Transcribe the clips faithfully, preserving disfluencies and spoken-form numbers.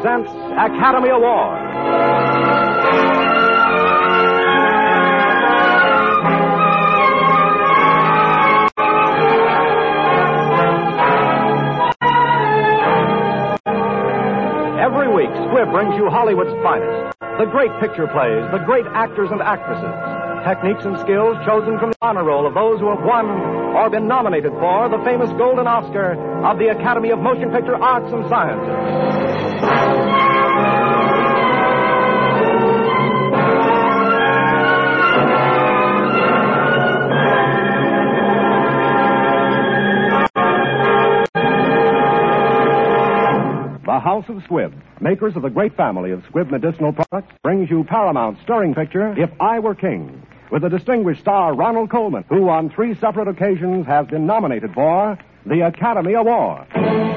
presents Academy Award. Every week, Squibb brings you Hollywood's finest. The great picture plays, the great actors and actresses. Techniques and skills chosen from the honor roll of those who have won or been nominated for the famous Golden Oscar of the Academy of Motion Picture Arts and Sciences. The House of Squibb, makers of the great family of Squibb medicinal products, brings you Paramount's stirring picture, If I Were King, with the distinguished star Ronald Colman, who on three separate occasions has been nominated for the Academy Award.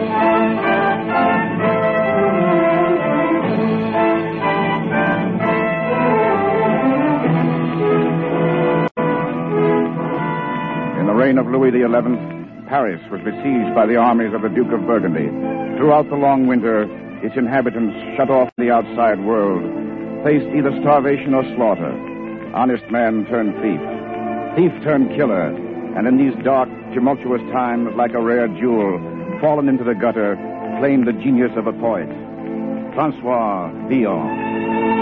In the reign of Louis the Eleventh, Paris was besieged by the armies of the Duke of Burgundy. Throughout the long winter, its inhabitants, shut off from the outside world, faced either starvation or slaughter. Honest man turned thief, thief turned killer, and in these dark, tumultuous times, like a rare jewel, fallen into the gutter, flamed the genius of a poet, Francois Villon.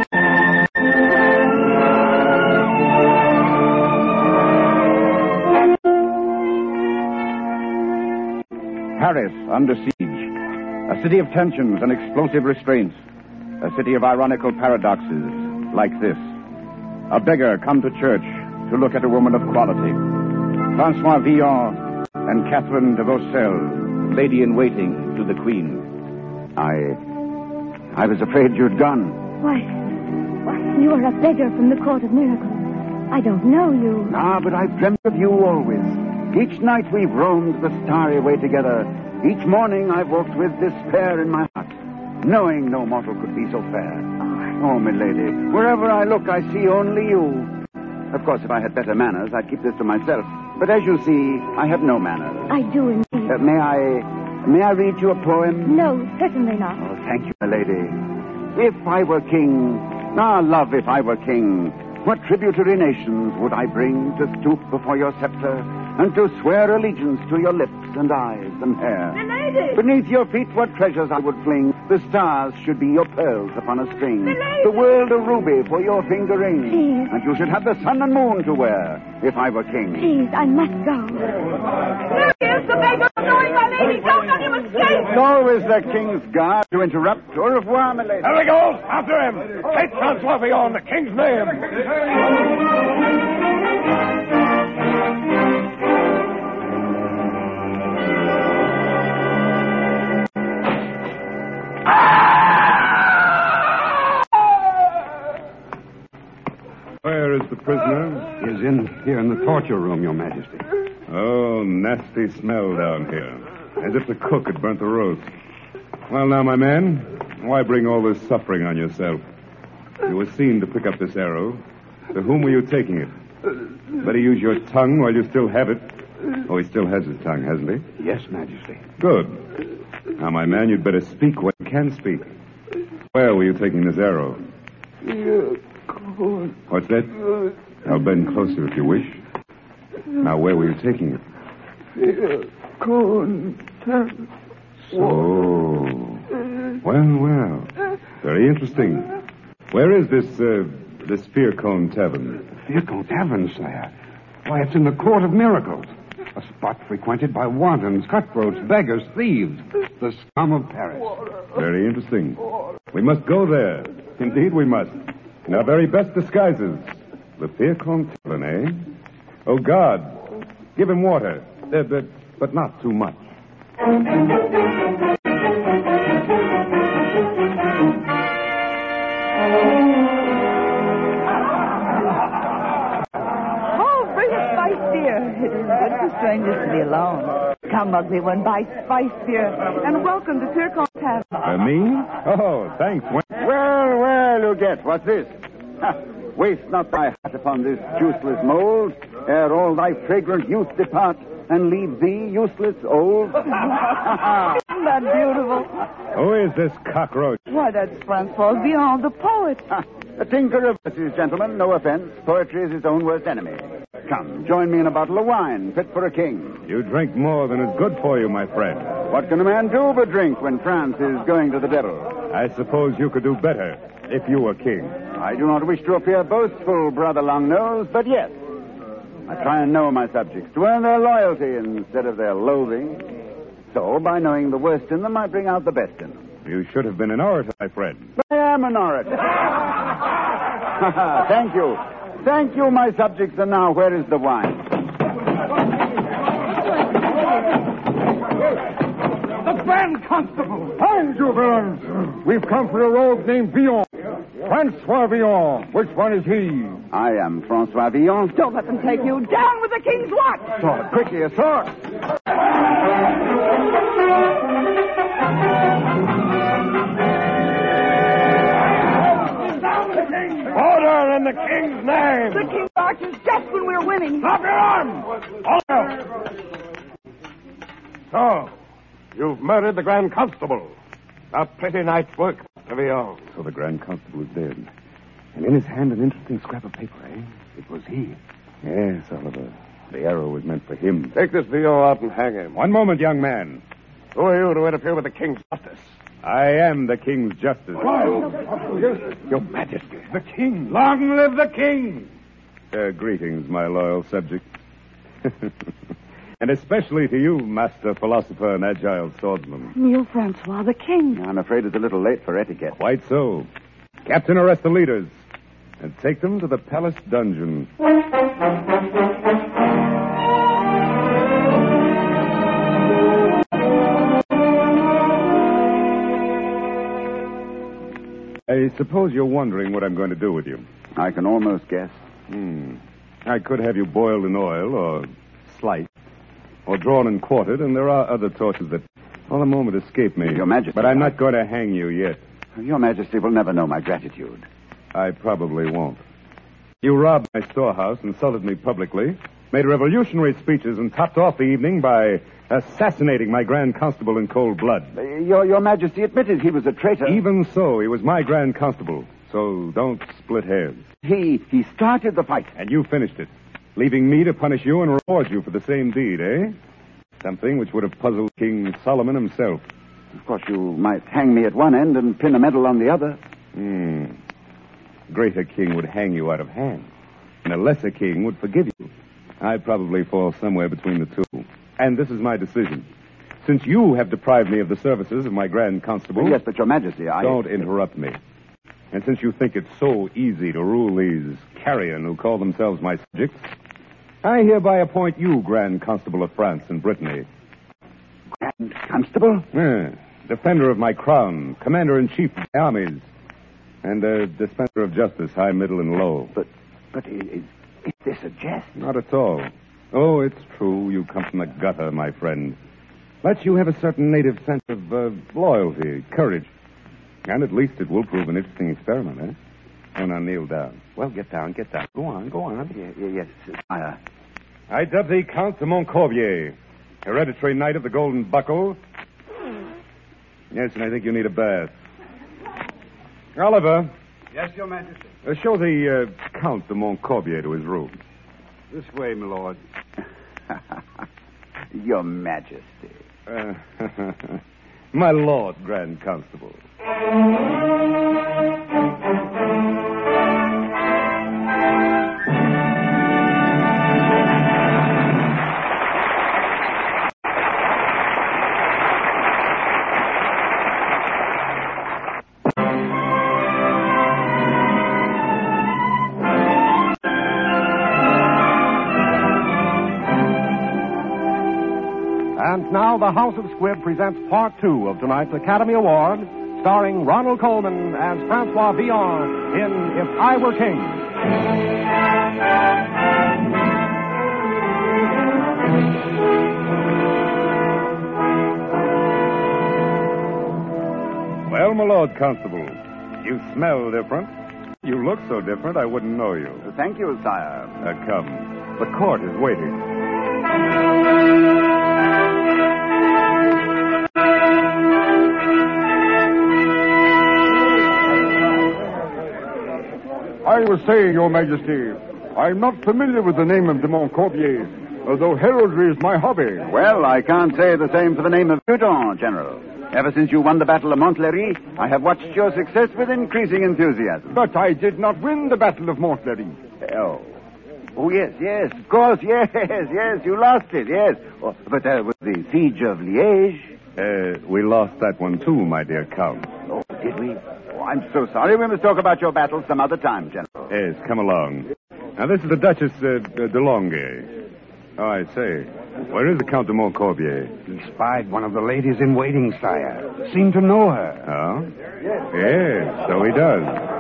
Paris under siege. A city of tensions and explosive restraints. A city of ironical paradoxes, like this. A beggar come to church to look at a woman of quality. Francois Villon and Catherine de Vaucelles, lady-in-waiting to the Queen. I... I was afraid you'd gone. Why, why, you are a beggar from the Court of Miracles. I don't know you. Ah, but I've dreamt of you always. Each night we've roamed the starry way together. Each morning I've walked with despair in my heart, knowing no mortal could be so fair. Oh, milady, wherever I look, I see only you. Of course, if I had better manners, I'd keep this to myself. But as you see, I have no manners. I do indeed. Uh, may I... may I read you a poem? No, certainly not. Oh, thank you, milady. If I were king... Ah, love, if I were king... what tributary nations would I bring to stoop before your scepter and to swear allegiance to your lips and eyes and hair? Milady! Beneath your feet, what treasures I would fling. The stars should be your pearls upon a string. Milady! The world a ruby for your finger ring. Please. And you should have the sun and moon to wear, if I were king. Please, I must go. There he is, the beggar. Going, my lady. Don't let him escape. Nor is the king's guard to interrupt. Au revoir, my lady. There he goes. After him. Take Francois Villon, the king's name. Where is the prisoner? He is in here in the torture room, Your Majesty. Oh, nasty smell down here. As if the cook had burnt the roast. Well, now, my man, why bring all this suffering on yourself? You were seen to pick up this arrow. To whom were you taking it? Better use your tongue while you still have it. Oh, he still has his tongue, hasn't he? Yes, Majesty. Good. Now, my man, you'd better speak when you can speak. Where were you taking this arrow? What's that? I'll bend closer if you wish. Now, where were you taking it? So. Well, well. Very interesting. Where is this, uh, this Fear Cone Tavern? Fear Cone Tavern, sire? Why, it's in the Court of Miracles. A spot frequented by wantons, cutthroats, beggars, thieves. The scum of Paris. Very interesting. We must go there. Indeed, we must. In our very best disguises. The Fear Cone Tavern, eh? Oh, God. Give him water. Uh, but, but not too much. It is good for strangers to be alone. Come, ugly one, buy spice beer, and welcome to Fear Cone Tavern. Uh, me? Oh, thanks. Well, well, you get. What's this? Ha, waste not thy heart upon this juiceless mold, ere all thy fragrant youth depart, and leave thee useless old. Isn't that beautiful? Who is this cockroach? Why, that's Francois Villon, the poet. A tinker of verses, gentlemen. No offense. Poetry is his own worst enemy. Come, join me in a bottle of wine, fit for a king. You drink more than is good for you, my friend. What can a man do but drink when France is going to the devil? I suppose you could do better if you were king. I do not wish to appear boastful, Brother Longnose, but yes. I try and know my subjects, to earn their loyalty instead of their loathing. So, by knowing the worst in them, I bring out the best in them. You should have been an orator, my friend. I am an orator. Thank you. Thank you, my subjects. And now, where is the wine? The Grand Constable! Find you, villains! We've come for a rogue named Villon. Francois Villon. Which one is he? I am Francois Villon. Don't let them take you. Down with the king's watch. Sword, quickly, a sword. Order in the king's name! The king marches just when we're winning. Drop your arms! All out! So, you've murdered the Grand Constable. A pretty night's work, Mister Villon. So the Grand Constable is dead. And in his hand, an interesting scrap of paper, eh? It was he. Yes, Oliver. The arrow was meant for him. Take this Villon out and hang him. One moment, young man. Who are you to interfere with the king's justice? I am the king's justice. Your Majesty, the king. Long live the king! Uh, greetings, my loyal subject. And especially to you, master philosopher and agile swordsman. Neil Francois, the king. I'm afraid it's a little late for etiquette. Quite so. Captain, arrest the leaders and take them to the palace dungeon. I suppose you're wondering what I'm going to do with you. I can almost guess. Hmm. I could have you boiled in oil or sliced or drawn and quartered, and there are other tortures that, for the moment, escape me. Your Majesty. But I'm not going to hang you yet. Your Majesty will never know my gratitude. I probably won't. You robbed my storehouse, insulted me publicly, made revolutionary speeches, and topped off the evening by assassinating my Grand Constable in cold blood. Uh, your, your Majesty admitted he was a traitor. Even so, he was my Grand Constable, so don't split hairs. He, he started the fight. And you finished it, leaving me to punish you and reward you for the same deed, eh? Something which would have puzzled King Solomon himself. Of course, you might hang me at one end and pin a medal on the other. Hmm. Greater king would hang you out of hand, and a lesser king would forgive you. I'd probably fall somewhere between the two. And this is my decision. Since you have deprived me of the services of my Grand Constable... Yes, but Your Majesty, I... Don't interrupt me. And since you think it's so easy to rule these carrion who call themselves my subjects, I hereby appoint you Grand Constable of France and Brittany. Grand Constable? Yeah. Defender of my crown, commander-in-chief of my armies, and a dispenser of justice, high, middle, and low. But, but is, is this a jest? Not at all. Oh, it's true. You come from the gutter, my friend. But you have a certain native sense of uh, loyalty, courage. And at least it will prove an interesting experiment, eh? Oh, now, kneel down. Well, get down, get down. Go on, go on. Yeah, yeah, yes, sire. I dub thee Count de Montcorbier, hereditary knight of the Golden Buckle. Yes, and I think you need a bath. Oliver. Yes, Your Majesty. Uh, show the uh, Count de Montcorbier to his room. This way, my lord. Your Majesty. Uh, my Lord Grand Constable. And now the House of Squibb presents part two of tonight's Academy Award, starring Ronald Colman as Francois Villon in If I Were King. Well, my Lord Constable, you smell different. You look so different, I wouldn't know you. Thank you, sire. Uh, come. The court is waiting. was saying, Your Majesty, I'm not familiar with the name of de Montcorbier, although heraldry is my hobby. Well, I can't say the same for the name of Meudon, General. Ever since you won the Battle of Montlhéry, I have watched your success with increasing enthusiasm. But I did not win the Battle of Montlhéry. Oh. Oh, yes, yes, of course, yes, yes, you lost it, yes. Oh, but there was the Siege of Liège. Uh, we lost that one too, my dear Count. Oh, did we? Oh, I'm so sorry. We must talk about your battle some other time, General. Yes, come along. Now, this is the Duchess uh, de Longueuil. Oh, I say, where is the Count de Montcorbier? He spied one of the ladies in waiting, sire. Seemed to know her. Oh? Yes, so he does.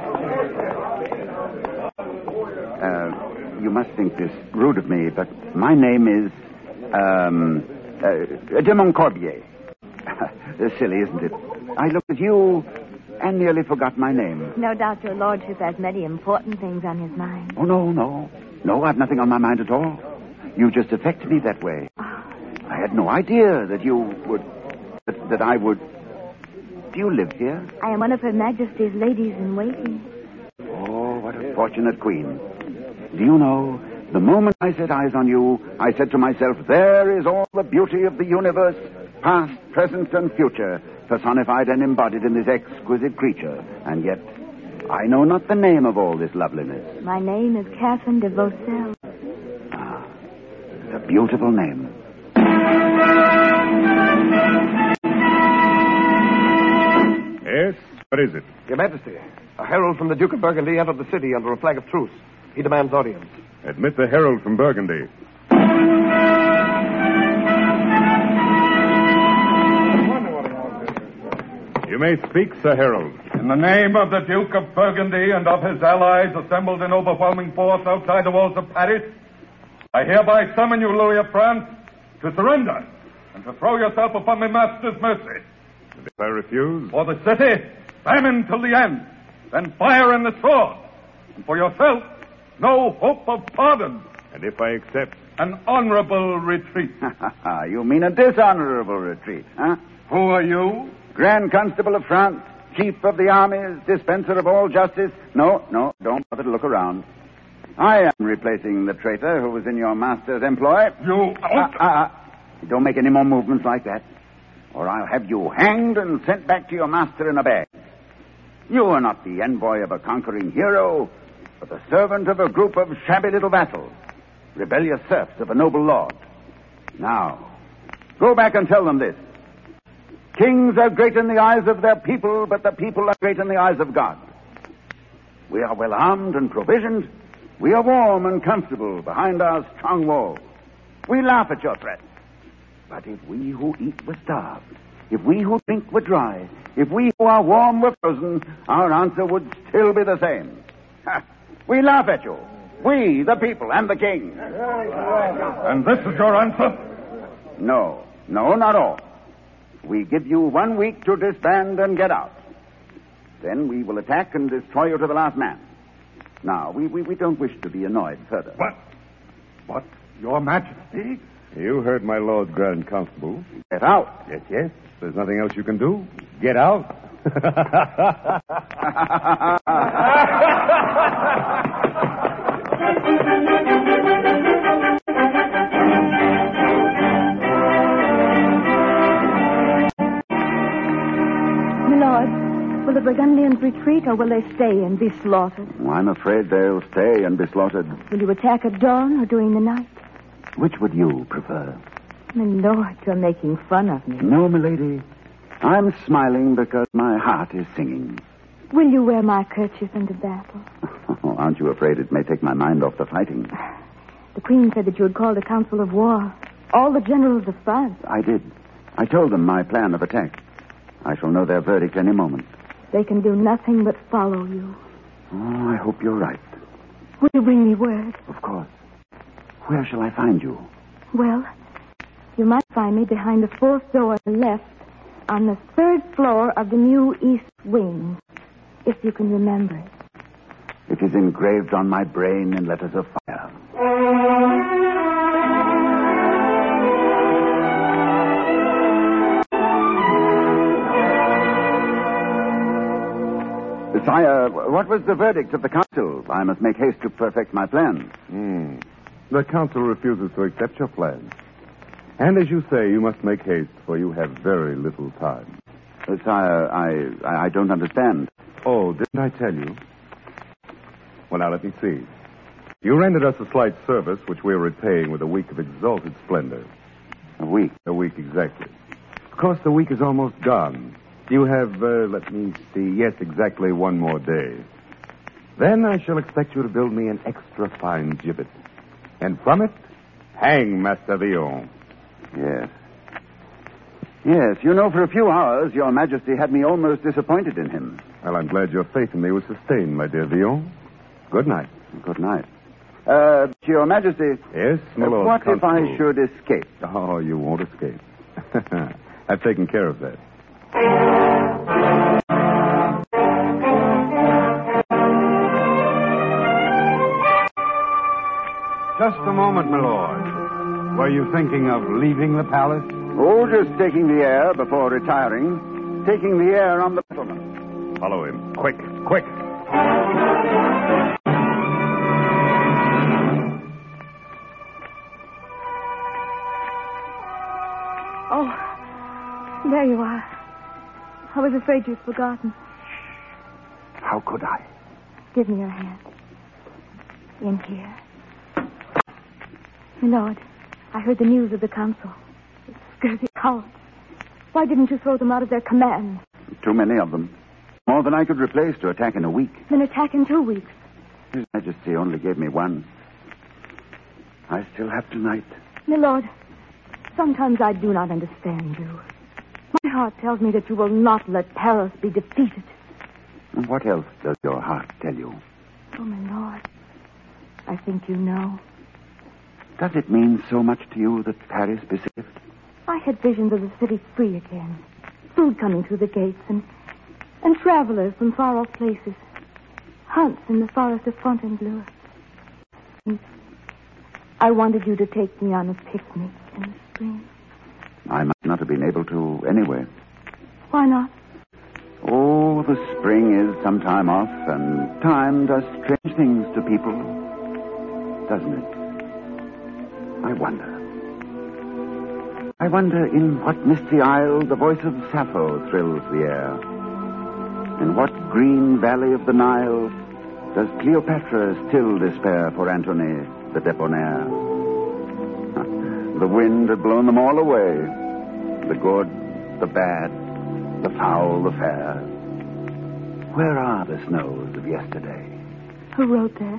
Uh, you must think this rude of me, but my name is, um, uh, de Montcorbier. Silly, isn't it? I looked at you and nearly forgot my name. No doubt your lordship has many important things on his mind. Oh, no, no. No, I've nothing on my mind at all. You just affected me that way. I had no idea that you would... That, that I would... Do you live here? I am one of Her Majesty's ladies in waiting. Oh, what a fortunate queen. Do you know, the moment I set eyes on you, I said to myself, there is all the beauty of the universe, past, present, and future, personified and embodied in this exquisite creature. And yet, I know not the name of all this loveliness. My name is Catherine de Vaucelles. Ah, it's a beautiful name. Yes? What is it? Your Majesty, a herald from the Duke of Burgundy entered the city under a flag of truce. He demands audience. Admit the herald from Burgundy. You may speak, Sir Herald. In the name of the Duke of Burgundy and of his allies assembled in overwhelming force outside the walls of Paris, I hereby summon you, Louis of France, to surrender and to throw yourself upon my master's mercy. And if I refuse? For the city, famine till the end, then fire and the sword. And for yourself, no hope of pardon. And if I accept? An honorable retreat. You mean a dishonorable retreat, huh? Who are you? Grand Constable of France, Chief of the Armies, dispenser of all justice. No, no, don't bother to look around. I am replacing the traitor who was in your master's employ. You... Ah, ah, ah. Don't make any more movements like that, or I'll have you hanged and sent back to your master in a bag. You are not the envoy of a conquering hero, but the servant of a group of shabby little vassals, rebellious serfs of a noble lord. Now, go back and tell them this. Kings are great in the eyes of their people, but the people are great in the eyes of God. We are well armed and provisioned. We are warm and comfortable behind our strong walls. We laugh at your threats. But if we who eat were starved, if we who drink were dry, if we who are warm were frozen, our answer would still be the same. Ha! We laugh at you. We, the people, and the king. And this is your answer? No, no, not all. We give you one week to disband and get out. Then we will attack and destroy you to the last man. Now, we, we, we don't wish to be annoyed further. What? What? Your Majesty? You heard my Lord Grand Constable. Get out. Yes, yes. There's nothing else you can do. Get out. My lord, will the Burgundians retreat or will they stay and be slaughtered? I'm afraid they'll stay and be slaughtered. Will you attack at dawn or during the night? Which would you prefer? My lord, you're making fun of me. No, milady. I'm smiling because my heart is singing. Will you wear my kerchief into battle? Oh, aren't you afraid it may take my mind off the fighting? The Queen said that you had called a council of war. All the generals of France. I did. I told them my plan of attack. I shall know their verdict any moment. They can do nothing but follow you. Oh, I hope you're right. Will you bring me word? Of course. Where shall I find you? Well, you might find me behind the fourth door on the left on the third floor of the new east wing, if you can remember it. It is engraved on my brain in letters of fire. Sire, what was the verdict of the council? I must make haste to perfect my plans. Hmm. The council refuses to accept your plans. And as you say, you must make haste, for you have very little time. Uh, sire, I, I I don't understand. Oh, didn't I tell you? Well, now, let me see. You rendered us a slight service, which we are repaying with a week of exalted splendor. A week? A week, exactly. Of course, the week is almost gone. You have, uh, let me see, yes, exactly one more day. Then I shall expect you to build me an extra fine gibbet. And from it, hang Master Villon. Yes. Yes, you know, for a few hours, Your Majesty had me almost disappointed in him. Well, I'm glad your faith in me was sustained, my dear Villon. Good night. Good night. Uh, Your Majesty. Yes, my uh, lord. What Constable. if I should escape? Oh, you won't escape. I've taken care of that. Just a moment, my lord. Were you thinking of leaving the palace? Oh, just taking the air before retiring. Taking the air on the battlement. Follow him. Quick, quick. Oh, there you are. I was afraid you'd forgotten. How could I? Give me your hand. In here. My lord, I heard the news of the council. It's scurvy cowards. Why didn't you throw them out of their command? Too many of them. More than I could replace to attack in a week. An attack in two weeks. His Majesty only gave me one. I still have tonight. My lord, sometimes I do not understand you. My heart tells me that you will not let Paris be defeated. And what else does your heart tell you? Oh, my lord, I think you know. Does it mean so much to you that Paris be saved? I had visions of the city free again. Food coming through the gates and, and travelers from far-off places. Hunts in the forest of Fontainebleau. And I wanted you to take me on a picnic in the spring. I might not have been able to anyway. Why not? Oh, the spring is some time off, and time does strange things to people, doesn't it? I wonder. I wonder in what misty isle the voice of Sappho thrills the air. In what green valley of the Nile does Cleopatra still despair for Antony, the debonair? The wind had blown them all away. The good, the bad, the foul, the fair. Where are the snows of yesterday? Who wrote that?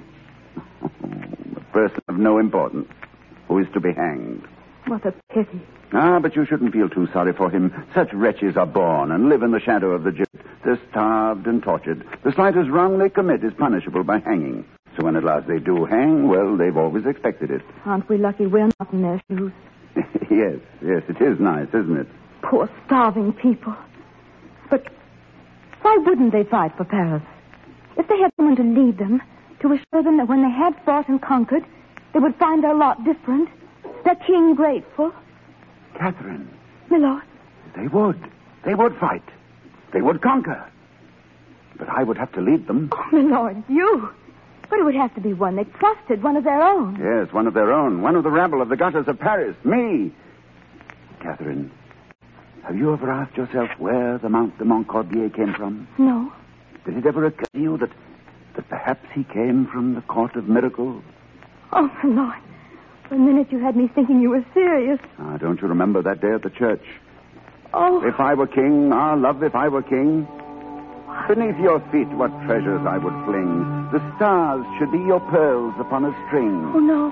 A person of no importance, who is to be hanged. What a pity. Ah, but you shouldn't feel too sorry for him. Such wretches are born and live in the shadow of the gibbet. They're starved and tortured. The slightest wrong they commit is punishable by hanging. So when at last they do hang, well, they've always expected it. Aren't we lucky we're not in their shoes? Yes, yes, it is nice, isn't it? Poor starving people. But why wouldn't they fight for Paris? If they had someone to lead them, to assure them that when they had fought and conquered, they would find their lot different, their king grateful. Catherine. My lord. They would. They would fight. They would conquer. But I would have to lead them. Oh, my lord, you. But it would have to be one they trusted, one of their own. Yes, one of their own. One of the rabble of the gutters of Paris. Me. Catherine, have you ever asked yourself where the Mount de Montcordier came from? No. Did it ever occur to you that, that perhaps he came from the court of miracles? Oh, my lord. For a minute you had me thinking you were serious. Ah, don't you remember that day at the church? Oh. If I were king, ah, love, if I were king. Beneath your feet, what treasures I would fling. The stars should be your pearls upon a string. Oh, no.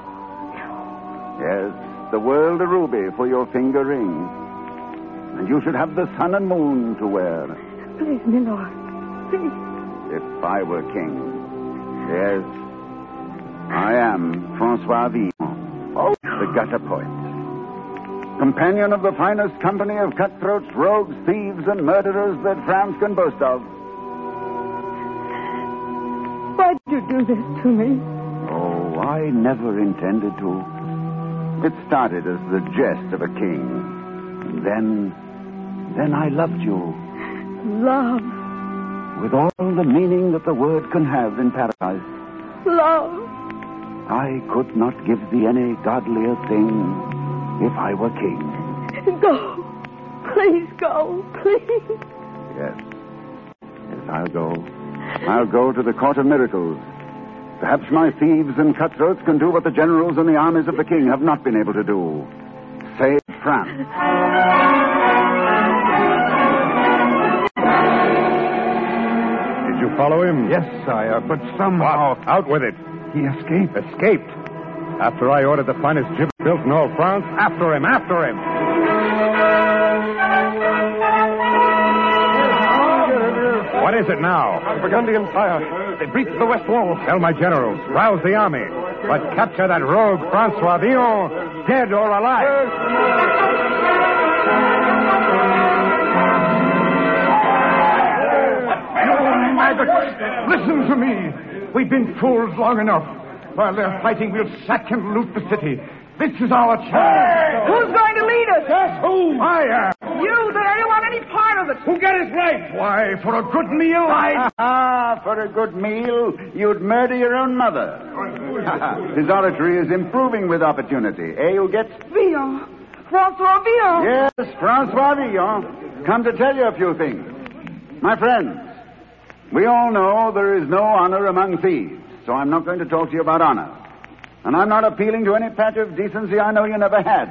Yes, the world a ruby for your finger ring. And you should have the sun and moon to wear. Please, my lord. Please. If I were king. Yes, I am Francois Villon. Oh. The gutter poet. Companion of the finest company of cutthroats, rogues, thieves, and murderers that France can boast of. Why did you do this to me? Oh, I never intended to. It started as the jest of a king. And then, then I loved you. Love. with all the meaning that the word can have in paradise. Love. I could not give thee any godlier thing if I were king. Go. Please go. Please. Yes. Yes, I'll go. I'll go to the Court of Miracles. Perhaps my thieves and cutthroats can do what the generals and the armies of the king have not been able to do. Save France. Did you follow him? Yes, sire, but somehow... What? Out with it. He escaped. Escaped? After I ordered the finest gibbet built in all France? After him, after him. What is it now? Burgundian fire. They breached the west wall. Tell my generals, rouse the army, but capture that rogue Francois Villon, dead or alive. You maggots, listen to me. We've been fools long enough. While they're fighting, we'll sack and loot the city. This is our chance. Who's going to lead us? Yes, who? I am. You, then I don't want any part of it. Who get his right? Why, for a good meal, I... Ah, for a good meal, you'd murder your own mother. His oratory is improving with opportunity. Eh, you get... Villon. Francois Villon. Yes, Francois Villon. Come to tell you a few things. My friends, we all know there is no honor among thieves, so I'm not going to talk to you about honor. And I'm not appealing to any patch of decency I know you never had.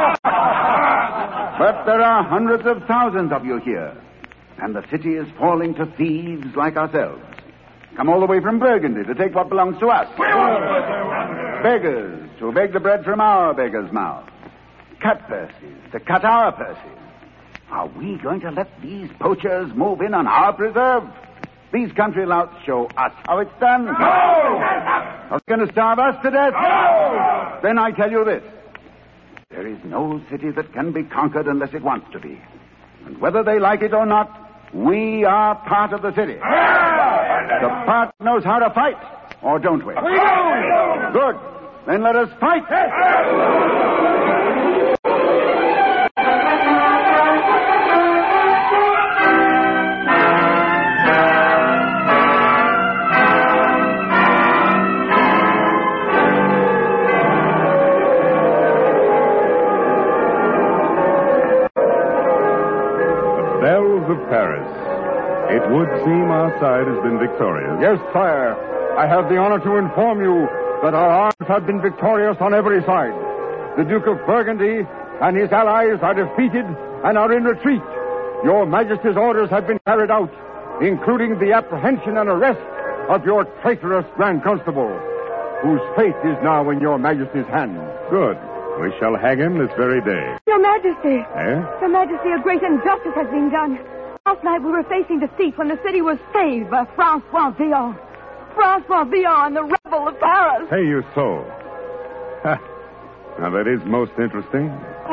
But there are hundreds of thousands of you here, and the city is falling to thieves like ourselves. Come all the way from Burgundy to take what belongs to us. Beggars to beg the bread from our beggars' mouths. Cut purses to cut our purses. Are we going to let these poachers move in on our preserve? These country louts show us how it's done. No! Are they going to starve us to death? No! Then I tell you this. There is no city that can be conquered unless it wants to be. And whether they like it or not, we are part of the city. The part knows how to fight, or don't we? We do! Good. Then let us fight. Of Paris. It would seem our side has been victorious. Yes, sire. I have the honor to inform you that our arms have been victorious on every side. The Duke of Burgundy and his allies are defeated and are in retreat. Your Majesty's orders have been carried out, including the apprehension and arrest of your traitorous Grand Constable, whose fate is now in your Majesty's hands. Good. We shall hang him this very day. Your Majesty. Eh? Your Majesty, a great injustice has been done. Last night we were facing defeat when the city was saved by Francois Villon. Francois Villon, the rebel of Paris. Hey, you so. Ha. Now, that is most interesting.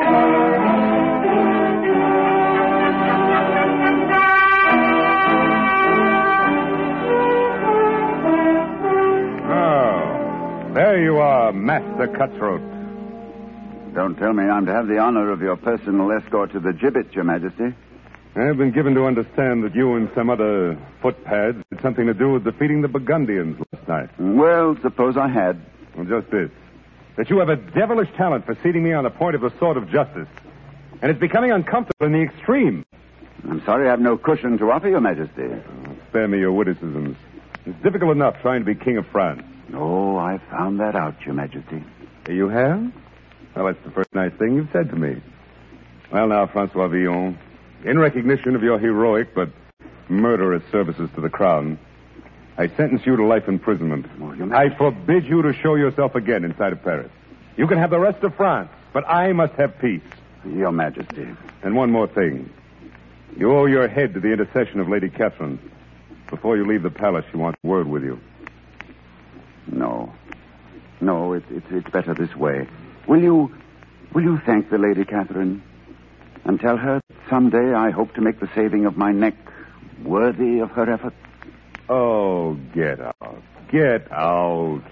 Oh, there you are, Master Cutthroat. Don't tell me I'm to have the honor of your personal escort to the gibbet, Your Majesty. I've been given to understand that you and some other footpads had something to do with defeating the Burgundians last night. Well, suppose I had. Well, just this. That you have a devilish talent for seating me on the point of the sword of justice. And it's becoming uncomfortable in the extreme. I'm sorry I have no cushion to offer, Your Majesty. Oh, spare me your witticisms. It's difficult enough trying to be king of France. Oh, I found that out, Your Majesty. You have? Well, that's the first nice thing you've said to me. Well, now, Francois Villon, in recognition of your heroic but murderous services to the crown, I sentence you to life imprisonment. Oh, Your I forbid you to show yourself again inside of Paris. You can have the rest of France, but I must have peace. Your Majesty. And one more thing. You owe your head to the intercession of Lady Catherine. Before you leave the palace, she wants a word with you. No. No, it, it, it's better this way. Will you, will you thank the Lady Catherine and tell her that someday I hope to make the saving of my neck worthy of her efforts? Oh, get out. Get out.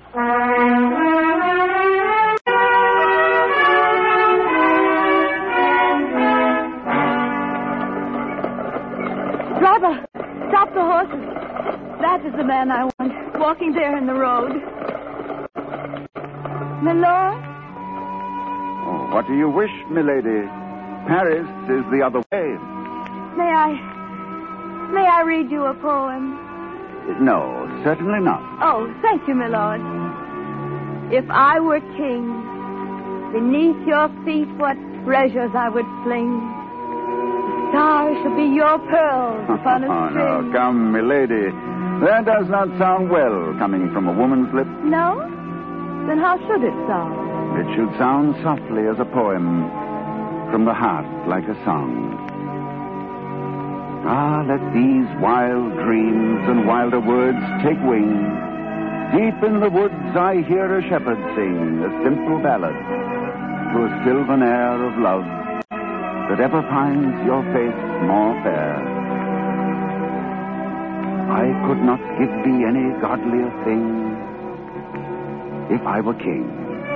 Driver, stop the horses. man I want, walking there in the road. My lord? Oh, what do you wish, milady? Paris is the other way. May I... May I read you a poem? No, certainly not. Oh, thank you, my lord. If I were king, beneath your feet what treasures I would fling. The stars should be your pearls upon a Oh, string. no, come, milady. That does not sound well coming from a woman's lips. No? Then how should it sound? It should sound softly as a poem, from the heart like a song. Ah, let these wild dreams and wilder words take wing. Deep in the woods I hear a shepherd sing a simple ballad to a sylvan air of love that ever finds your face more fair. I could not give thee any godlier thing if I were king.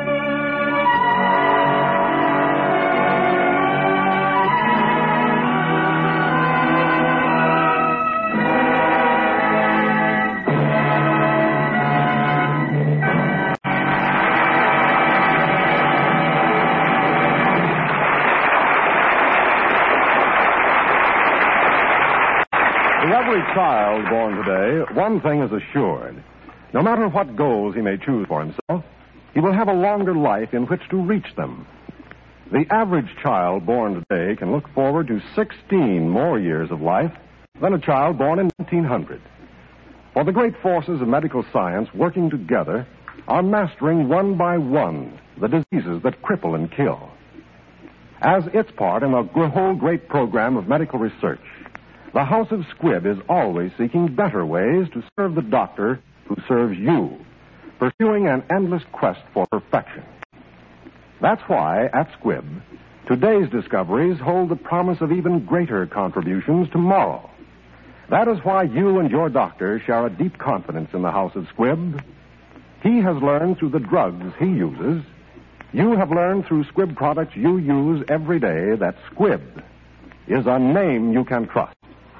To every child born today, one thing is assured. No matter what goals he may choose for himself, he will have a longer life in which to reach them. The average child born today can look forward to sixteen more years of life than a child born in nineteen hundred. For the great forces of medical science working together are mastering one by one the diseases that cripple and kill. As its part in a whole great program of medical research, the House of Squibb is always seeking better ways to serve the doctor who serves you, pursuing an endless quest for perfection. That's why, at Squibb, today's discoveries hold the promise of even greater contributions tomorrow. That is why you and your doctor share a deep confidence in the House of Squibb. He has learned through the drugs he uses. You have learned through Squibb products you use every day that Squibb is a name you can trust.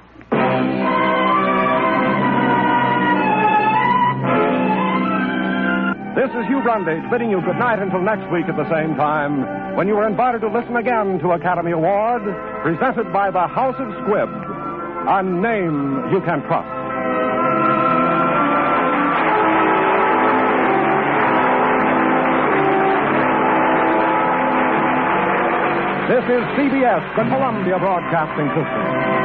This is Hugh Brundage bidding you good night until next week at the same time, when you are invited to listen again to Academy Award, presented by the House of Squibb, a name you can trust. This is C B S, the Columbia Broadcasting System.